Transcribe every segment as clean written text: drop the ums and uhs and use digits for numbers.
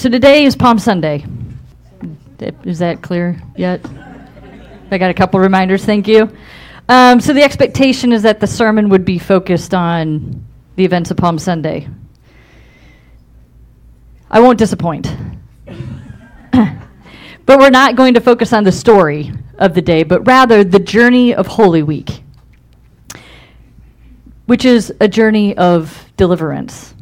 So today is Palm Sunday. Is that clear yet? I got a couple reminders, thank you. So the expectation is that the sermon would be focused on the events of Palm Sunday. I won't disappoint. But we're not going to focus on the story of the day, but rather the journey of Holy Week, which is a journey of deliverance.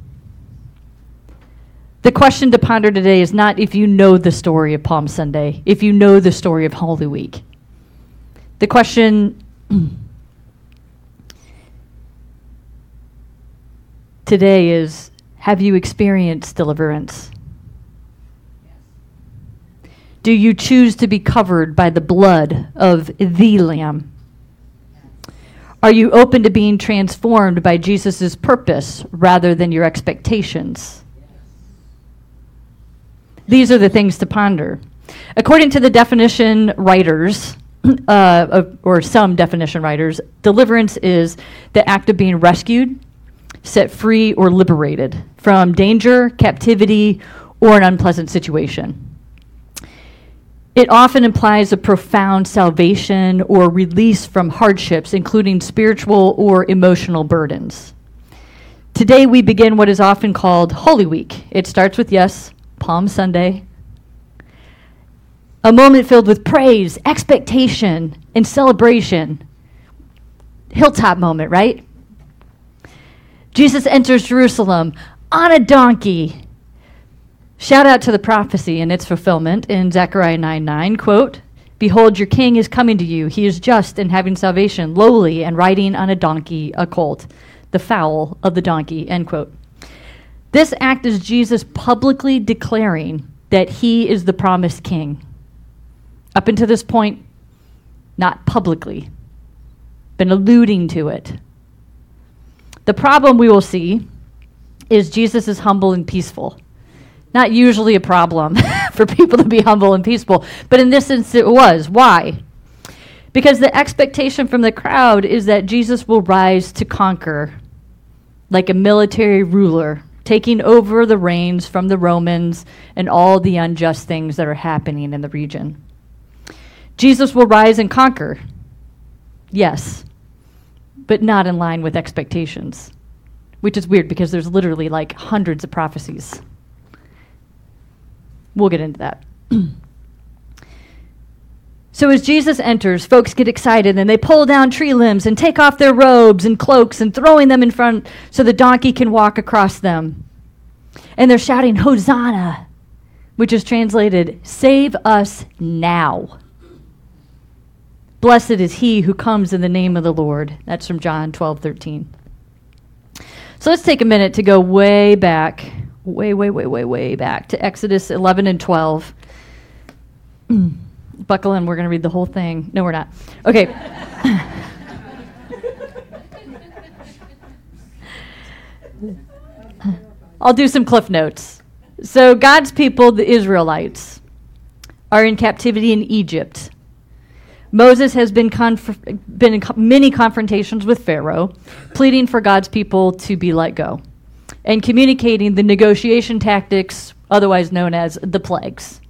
The question to ponder today is not if you know the story of Palm Sunday, if you know the story of Holy Week. The question today is, have you experienced deliverance? Do you choose to be covered by the blood of the Lamb? Are you open to being transformed by Jesus' purpose rather than your expectations? These are the things to ponder. According to the definition writers, or some definition writers, deliverance is the act of being rescued, set free, or liberated from danger, captivity, or an unpleasant situation. It often implies a profound salvation or release from hardships, including spiritual or emotional burdens. Today we begin what is often called Holy Week. It starts with, yes, Palm Sunday, a moment filled with praise, expectation, and celebration. Hilltop moment, right? Jesus enters Jerusalem on a donkey. Shout out to the prophecy and its fulfillment in Zechariah 9:9, quote, "Behold, your king is coming to you. He is just and having salvation, lowly and riding on a donkey, a colt, the foal of the donkey," end quote. This act is Jesus publicly declaring that he is the promised king. Up until this point, not publicly, been alluding to it. The problem we will see is Jesus is humble and peaceful. Not usually a problem for people to be humble and peaceful, but in this instance it was. Why? Because the expectation from the crowd is that Jesus will rise to conquer like a military ruler, taking over the reins from the Romans and all the unjust things that are happening in the region. Jesus will rise and conquer, yes, but not in line with expectations, which is weird because there's literally like hundreds of prophecies. We'll get into that. So as Jesus enters, folks get excited and they pull down tree limbs and take off their robes and cloaks and throwing them in front so the donkey can walk across them. And they're shouting, "Hosanna," which is translated, "Save us now. Blessed is he who comes in the name of the Lord." That's from John 12:13. So let's take a minute to go way back, way back to Exodus 11 and 12. Buckle in, we're going to read the whole thing. No, we're not. Okay. I'll do some cliff notes. So God's people, the Israelites, are in captivity in Egypt. Moses has been in many confrontations with Pharaoh, pleading for God's people to be let go, and communicating the negotiation tactics, otherwise known as the plagues.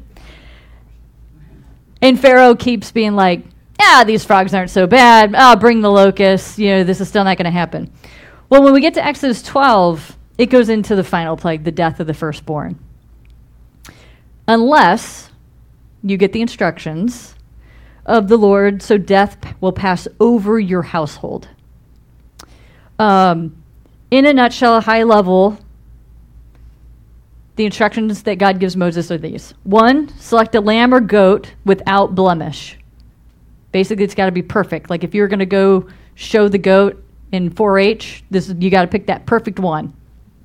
And Pharaoh keeps being like, these frogs aren't so bad. I'll bring the locusts. This is still not going to happen. Well, when we get to Exodus 12, it goes into the final plague, the death of the firstborn. Unless you get the instructions of the Lord, so death will pass over your household. In a nutshell, a high level, the instructions that God gives Moses are these. 1, select a lamb or goat without blemish. Basically, it's got to be perfect. Like if you're going to go show the goat in 4-H, you got to pick that perfect one.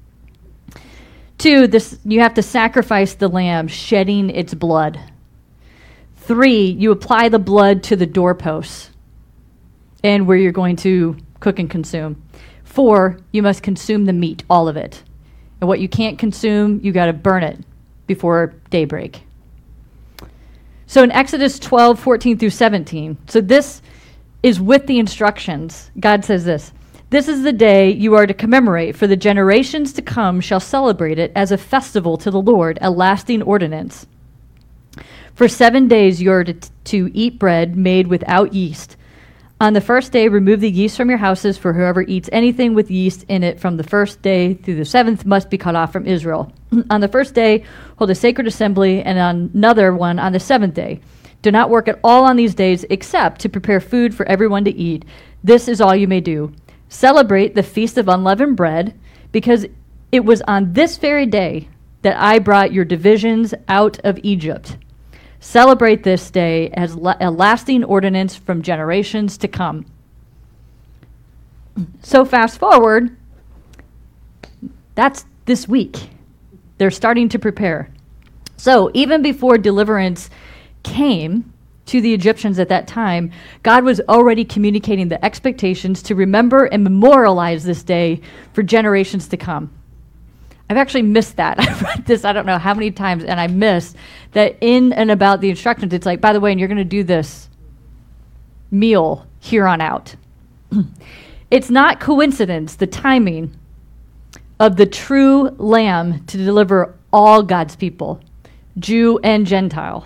2, you have to sacrifice the lamb, shedding its blood. 3, you apply the blood to the doorposts and where you're going to cook and consume. 4, you must consume the meat, all of it. And what you can't consume, you got to burn it before daybreak. So in Exodus 12, 14 through 17, so this is with the instructions. God says this, This is the day you are to commemorate, for the generations to come shall celebrate it as a festival to the Lord, a lasting ordinance. For 7 days you are to eat bread made without yeast. On the first day, remove the yeast from your houses, for whoever eats anything with yeast in it from the first day through the 7th must be cut off from Israel. On the first day, hold a sacred assembly, and on another one on the 7th day. Do not work at all on these days except to prepare food for everyone to eat. This is all you may do. Celebrate the Feast of Unleavened Bread, because it was on this very day that I brought your divisions out of Egypt. Celebrate this day as a lasting ordinance from generations to come. So fast forward, that's this week. They're starting to prepare. So even before deliverance came to the Egyptians at that time, God was already communicating the expectations to remember and memorialize this day for generations to come. I've actually missed that. I've read this I don't know how many times, and I missed that in and about the instructions. It's like, by the way, and you're going to do this meal here on out. It's not coincidence, the timing of the true lamb to deliver all God's people, Jew and Gentile.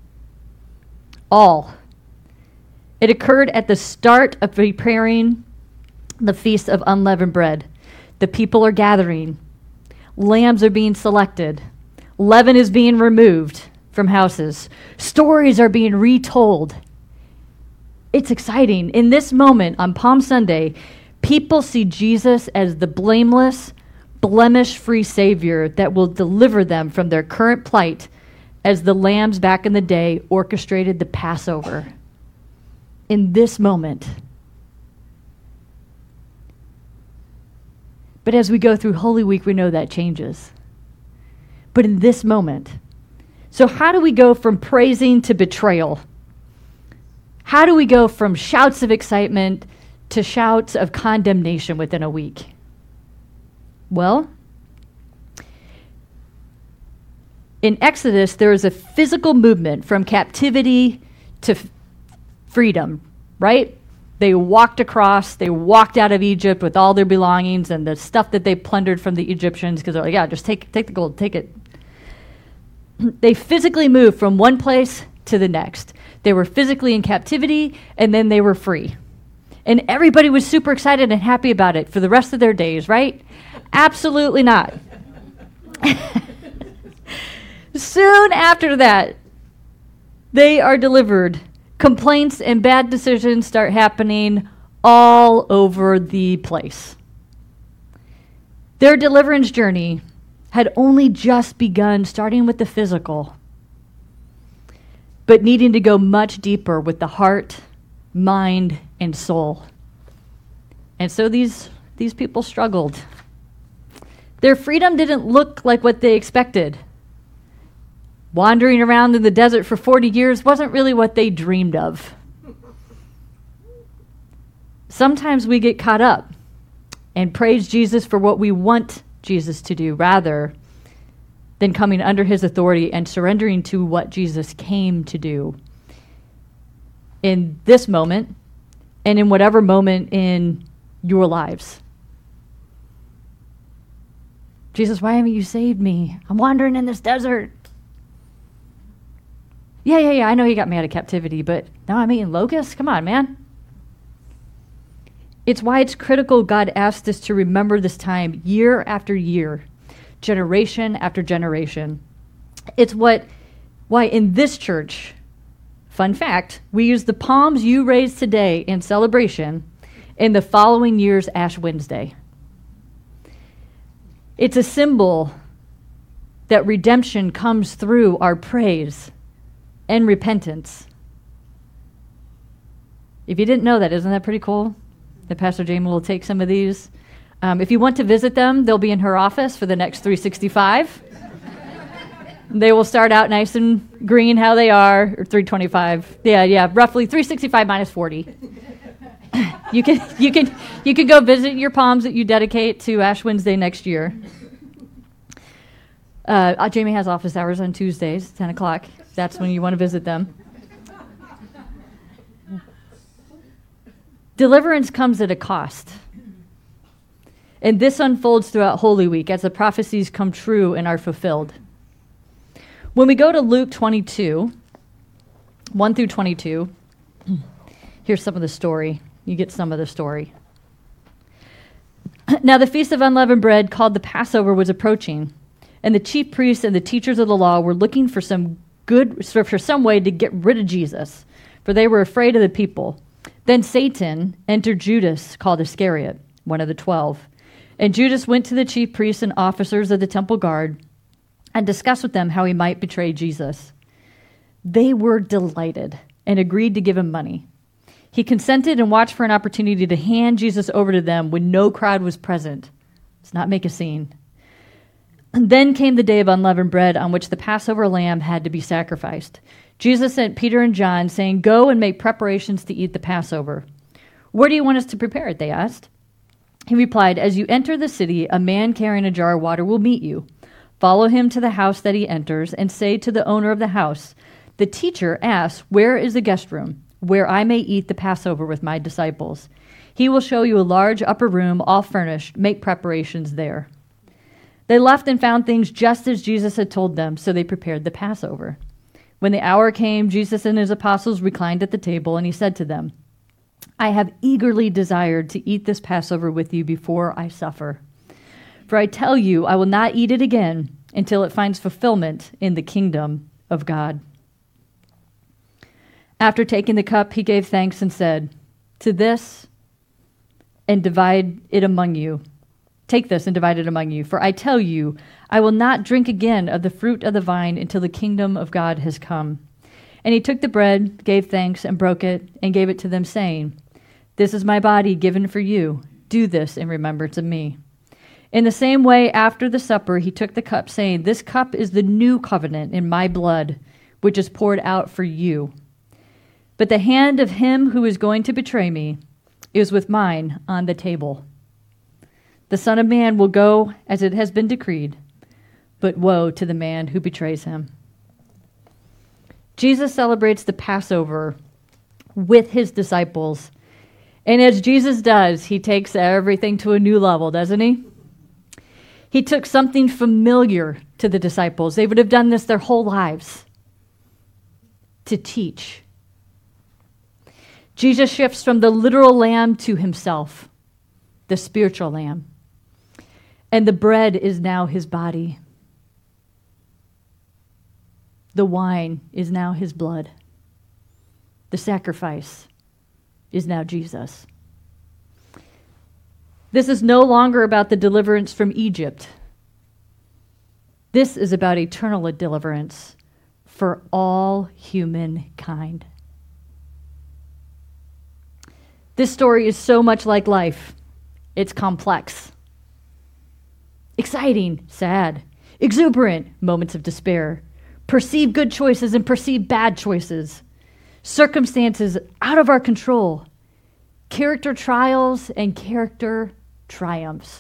All. It occurred at the start of preparing the Feast of Unleavened Bread. The people are gathering. Lambs are being selected. Leaven is being removed from houses. Stories are being retold. It's exciting. In this moment on Palm Sunday, people see Jesus as the blameless, blemish-free Savior that will deliver them from their current plight, as the lambs back in the day orchestrated the Passover. In this moment. But as we go through Holy Week, we know that changes. But in this moment, so how do we go from praising to betrayal? How do we go from shouts of excitement to shouts of condemnation within a week? Well, in Exodus, there is a physical movement from captivity to freedom, right? They walked across, they walked out of Egypt with all their belongings and the stuff that they plundered from the Egyptians, because they're like, yeah, just take the gold, take it. They physically moved from one place to the next. They were physically in captivity, and then they were free. And everybody was super excited and happy about it for the rest of their days, right? Absolutely not. Soon after that, they are delivered. Complaints and bad decisions start happening all over the place. Their deliverance journey had only just begun, starting with the physical, but needing to go much deeper with the heart, mind, and soul. And so these people struggled. Their freedom didn't look like what they expected. Wandering around in the desert for 40 years wasn't really what they dreamed of. Sometimes we get caught up and praise Jesus for what we want Jesus to do, rather than coming under his authority and surrendering to what Jesus came to do in this moment and in whatever moment in your lives. Jesus, why haven't you saved me? I'm wandering in this desert. Yeah, I know you got me out of captivity, but now I'm eating locusts? Come on, man. It's why it's critical God asked us to remember this time year after year, generation after generation. It's why in this church, fun fact, we use the palms you raised today in celebration in the following year's Ash Wednesday. It's a symbol that redemption comes through our praise and repentance. If you didn't know that, isn't that pretty cool? That Pastor Jamie will take some of these. If you want to visit them, they'll be in her office for the next 365. They will start out nice and green how they are, or 325. Yeah, roughly 365 minus 40. You can go visit your palms that you dedicate to Ash Wednesday next year. Jamie has office hours on Tuesdays, 10 o'clock. That's when you want to visit them. Deliverance comes at a cost. And this unfolds throughout Holy Week as the prophecies come true and are fulfilled. When we go to Luke 22, 1 through 22, here's some of the story. You get some of the story. Now the feast of unleavened bread, called the Passover, was approaching, and the chief priests and the teachers of the law were looking for some way to get rid of Jesus, for they were afraid of the people. Then Satan entered Judas, called Iscariot, one of the 12. And Judas went to the chief priests and officers of the temple guard and discussed with them how he might betray Jesus. They were delighted and agreed to give him money. He consented and watched for an opportunity to hand Jesus over to them when no crowd was present. Let's not make a scene. And then came the day of unleavened bread on which the Passover lamb had to be sacrificed. Jesus sent Peter and John, saying, "Go and make preparations to eat the Passover." "Where do you want us to prepare it?" they asked. He replied, "As you enter the city, a man carrying a jar of water will meet you. Follow him to the house that he enters and say to the owner of the house, 'The teacher asks, where is the guest room, where I may eat the Passover with my disciples?' He will show you a large upper room, all furnished. Make preparations there." They left and found things just as Jesus had told them, so they prepared the Passover. When the hour came, Jesus and his apostles reclined at the table, and he said to them, "I have eagerly desired to eat this Passover with you before I suffer. For I tell you, I will not eat it again until it finds fulfillment in the kingdom of God." After taking the cup, he gave thanks and said, "To this and divide it among you. Take this and divide it among you. For I tell you, I will not drink again of the fruit of the vine until the kingdom of God has come." And he took the bread, gave thanks, and broke it, and gave it to them, saying, "This is my body given for you. Do this in remembrance of me." In the same way, after the supper, he took the cup, saying, "This cup is the new covenant in my blood, which is poured out for you. But the hand of him who is going to betray me is with mine on the table. The Son of Man will go as it has been decreed, but woe to the man who betrays him." Jesus celebrates the Passover with his disciples. And as Jesus does, he takes everything to a new level, doesn't he? He took something familiar to the disciples. They would have done this their whole lives, to teach. Jesus shifts from the literal lamb to himself, the spiritual lamb. And the bread is now his body. The wine is now his blood. The sacrifice is now Jesus. This is no longer about the deliverance from Egypt. This is about eternal deliverance for all humankind. This story is so much like life. It's complex. Exciting, sad, exuberant, moments of despair, perceived good choices and perceived bad choices, circumstances out of our control, character trials and character triumphs,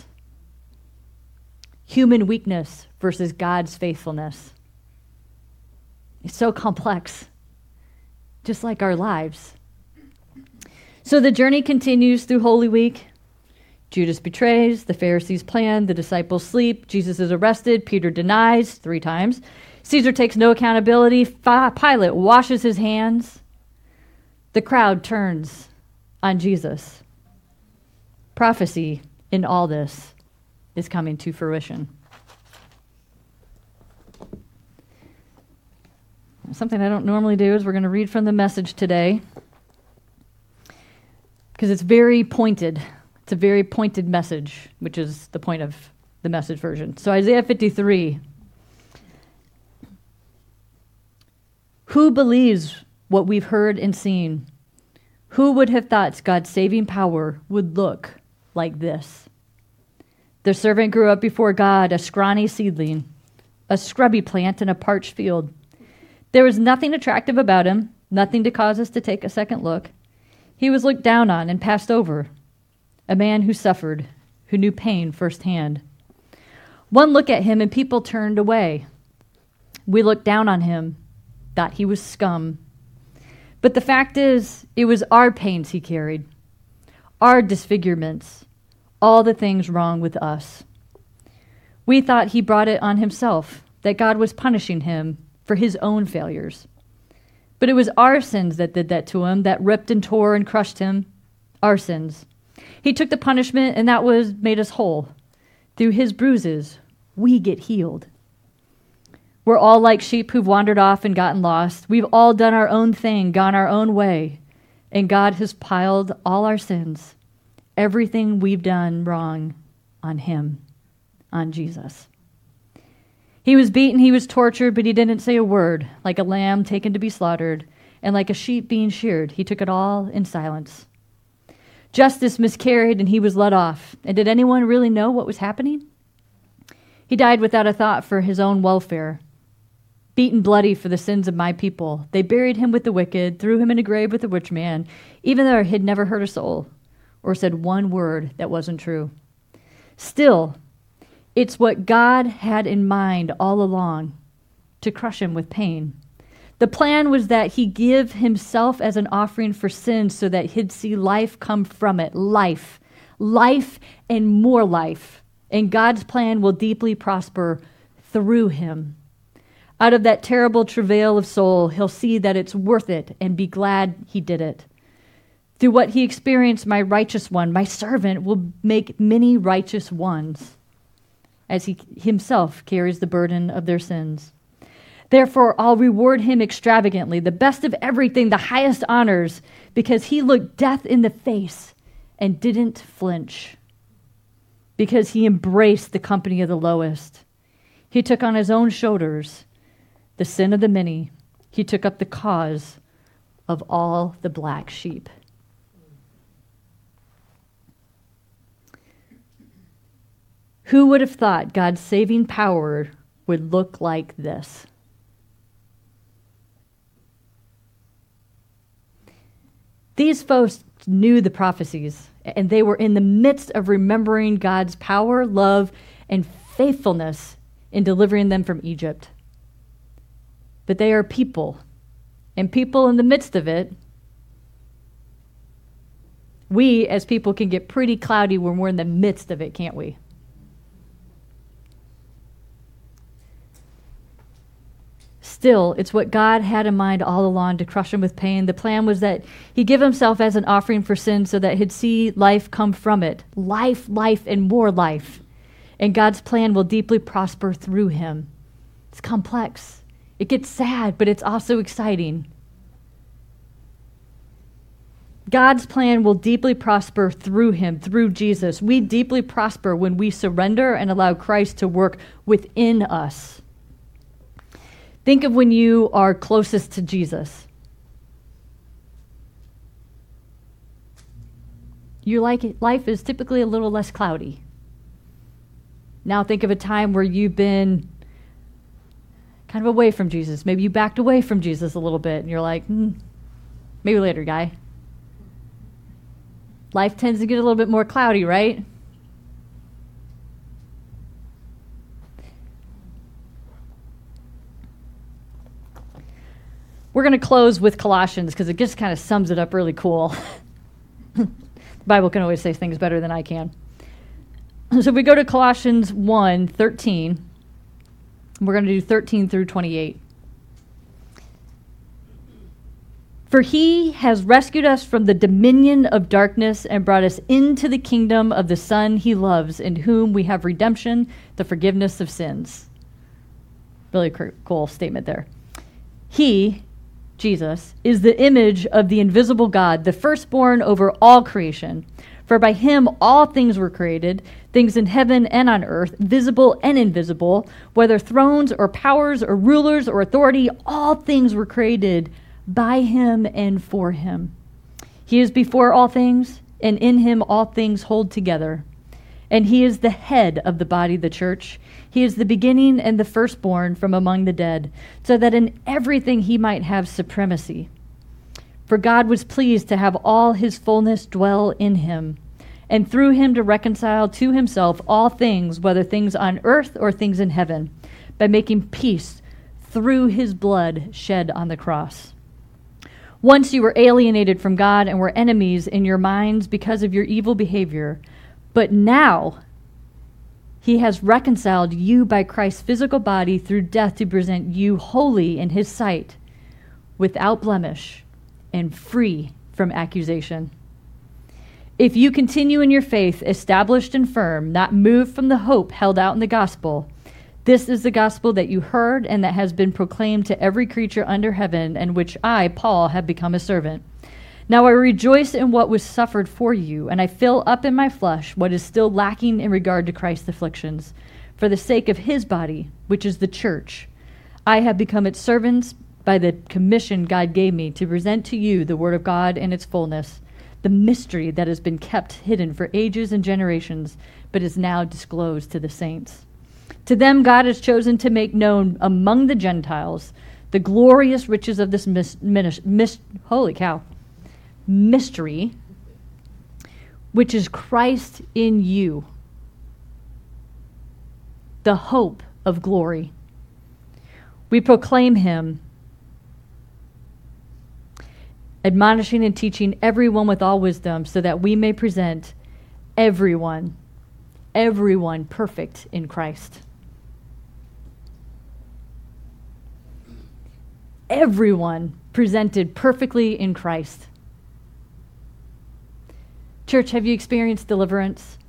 human weakness versus God's faithfulness. It's so complex, just like our lives. So the journey continues through Holy Week. Judas betrays, the Pharisees plan, the disciples sleep, Jesus is arrested, Peter denies 3 times, Caesar takes no accountability, Pilate washes his hands, the crowd turns on Jesus. Prophecy in all this is coming to fruition. Something I don't normally do is we're going to read from the Message today, because it's very pointed. It's a very pointed message, which is the point of the Message version. So Isaiah 53. Who believes what we've heard and seen? Who would have thought God's saving power would look like this? The servant grew up before God, a scrawny seedling, a scrubby plant in a parched field. There was nothing attractive about him, nothing to cause us to take a second look. He was looked down on and passed over. A man who suffered, who knew pain firsthand. One look at him and people turned away. We looked down on him, thought he was scum. But the fact is, it was our pains he carried, our disfigurements, all the things wrong with us. We thought he brought it on himself, that God was punishing him for his own failures. But it was our sins that did that to him, that ripped and tore and crushed him. Our sins. He took the punishment, and that was made us whole. Through his bruises, we get healed. We're all like sheep who've wandered off and gotten lost. We've all done our own thing, gone our own way. And God has piled all our sins, everything we've done wrong, on him, on Jesus. He was beaten, he was tortured, but he didn't say a word. Like a lamb taken to be slaughtered, and like a sheep being sheared, he took it all in silence. Justice miscarried, and he was let off. And did anyone really know what was happening? He died without a thought for his own welfare. Beaten bloody for the sins of my people. They buried him with the wicked, threw him in a grave with the rich man, even though he had never hurt a soul or said one word that wasn't true. Still, it's what God had in mind all along, to crush him with pain. The plan was that he give himself as an offering for sin so that he'd see life come from it. Life and more life. And God's plan will deeply prosper through him. Out of that terrible travail of soul, he'll see that it's worth it and be glad he did it. Through what he experienced, my righteous one, my servant, will make many righteous ones, as he himself carries the burden of their sins. Therefore, I'll reward him extravagantly, the best of everything, the highest honors, because he looked death in the face and didn't flinch, because he embraced the company of the lowest. He took on his own shoulders the sin of the many. He took up the cause of all the black sheep. Who would have thought God's saving power would look like this? These folks knew the prophecies, and they were in the midst of remembering God's power, love, and faithfulness in delivering them from Egypt. But they are people, and people in the midst of it, we as people can get pretty cloudy when we're in the midst of it, can't we? Still, it's what God had in mind all along, to crush him with pain. The plan was that he give himself as an offering for sin so that he'd see life come from it. Life, and more life. And God's plan will deeply prosper through him. It's complex. It gets sad, but it's also exciting. God's plan will deeply prosper through him, through Jesus. We deeply prosper when we surrender and allow Christ to work within us. Think of when you are closest to Jesus. Life is typically a little less cloudy. Now think of a time where you've been kind of away from Jesus. Maybe you backed away from Jesus a little bit, and you're like, maybe later, guy. Life tends to get a little bit more cloudy, right? We're going to close with Colossians because it just kind of sums it up really cool. The Bible can always say things better than I can. So if we go to Colossians 1:13, we're going to do 13 through 28. For he has rescued us from the dominion of darkness and brought us into the kingdom of the Son he loves, in whom we have redemption, the forgiveness of sins. Really cool statement there. He, Jesus, is the image of the invisible God, the firstborn over all creation. For by him all things were created, things in heaven and on earth, visible and invisible, whether thrones or powers or rulers or authority, all things were created by him and for him. He is before all things, and in him all things hold together. And he is the head of the body, the church. He is the beginning and the firstborn from among the dead, so that in everything he might have supremacy. For God was pleased to have all his fullness dwell in him, and through him to reconcile to himself all things, whether things on earth or things in heaven, by making peace through his blood shed on the cross. Once you were alienated from God and were enemies in your minds because of your evil behavior, But now he has reconciled you by Christ's physical body through death to present you holy in his sight, without blemish and free from accusation. If you continue in your faith, established and firm, not moved from the hope held out in the gospel, this is the gospel that you heard and that has been proclaimed to every creature under heaven, and which I, Paul, have become a servant. Now I rejoice in what was suffered for you, and I fill up in my flesh what is still lacking in regard to Christ's afflictions, for the sake of his body, which is the church. I have become its servants by the commission God gave me to present to you the word of God in its fullness, the mystery that has been kept hidden for ages and generations, but is now disclosed to the saints. To them God has chosen to make known among the Gentiles the glorious riches of this mystery, which is Christ in you, the hope of glory. We proclaim him, admonishing and teaching everyone with all wisdom, so that we may present everyone perfect in Christ. Everyone presented perfectly in Christ. Church, have you experienced deliverance?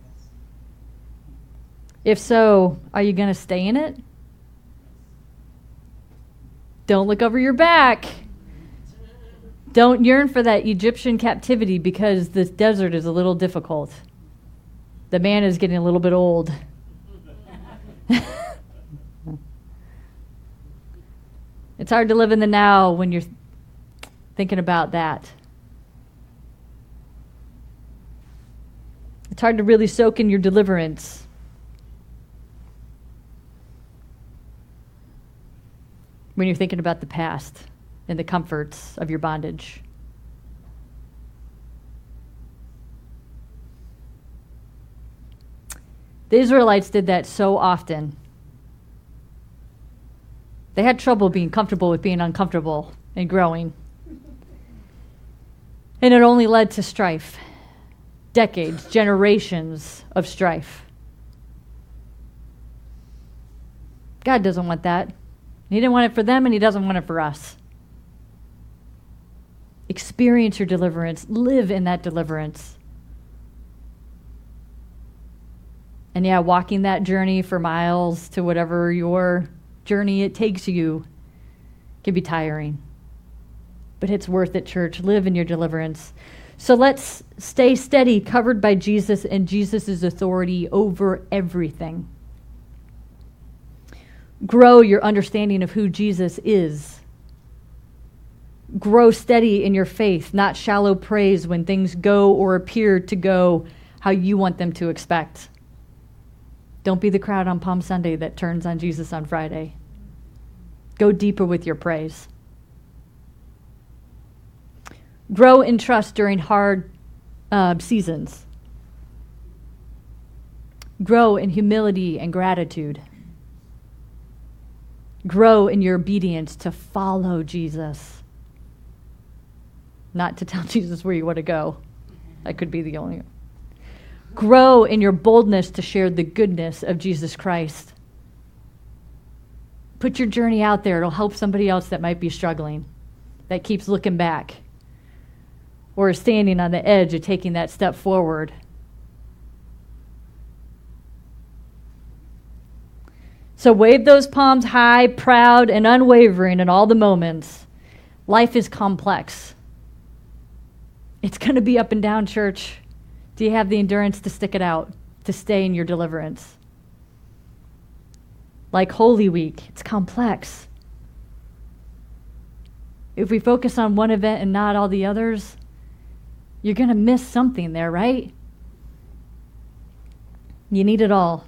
If so, are you going to stay in it? Don't look over your back. Don't yearn for that Egyptian captivity, because this desert is a little difficult. The man is getting a little bit old. It's hard to live in the now when you're thinking about that. It's hard to really soak in your deliverance when you're thinking about the past and the comforts of your bondage. The Israelites did that so often. They had trouble being comfortable with being uncomfortable and growing. And it only led to strife. Decades, generations of strife. God doesn't want that. He didn't want it for them, and he doesn't want it for us. Experience your deliverance. Live in that deliverance. And yeah, walking that journey for miles to whatever your journey it takes you can be tiring. But it's worth it, church. Live in your deliverance. So let's stay steady, covered by Jesus and Jesus' authority over everything. Grow your understanding of who Jesus is. Grow steady in your faith, not shallow praise when things go or appear to go how you want them to expect. Don't be the crowd on Palm Sunday that turns on Jesus on Friday. Go deeper with your praise. Grow in trust during hard seasons. Grow in humility and gratitude. Grow in your obedience to follow Jesus. Not to tell Jesus where you want to go. That could be the only. Grow in your boldness to share the goodness of Jesus Christ. Put your journey out there. It'll help somebody else that might be struggling, that keeps looking back, or is standing on the edge of taking that step forward. So wave those palms high, proud, and unwavering in all the moments. Life is complex. It's going to be up and down, church. Do you have the endurance to stick it out, to stay in your deliverance? Like Holy Week, it's complex. If we focus on one event and not all the others, you're going to miss something there, right? You need it all.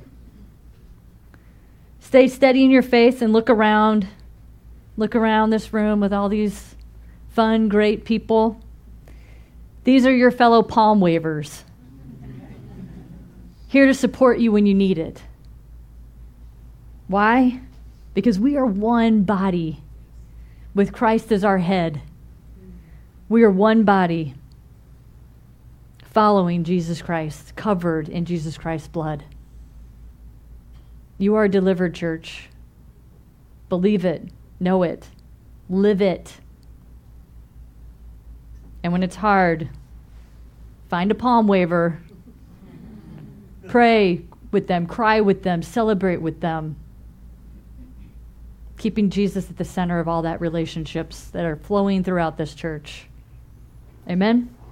Stay steady in your faith and look around. Look around this room with all these fun, great people. These are your fellow palm wavers. Here to support you when you need it. Why? Because we are one body with Christ as our head. We are one body. following Jesus Christ, covered in Jesus Christ's blood. You are a delivered church. Believe it, know it, live it. And when it's hard, find a palm waver, pray with them, cry with them, celebrate with them, keeping Jesus at the center of all that relationships that are flowing throughout this church. Amen?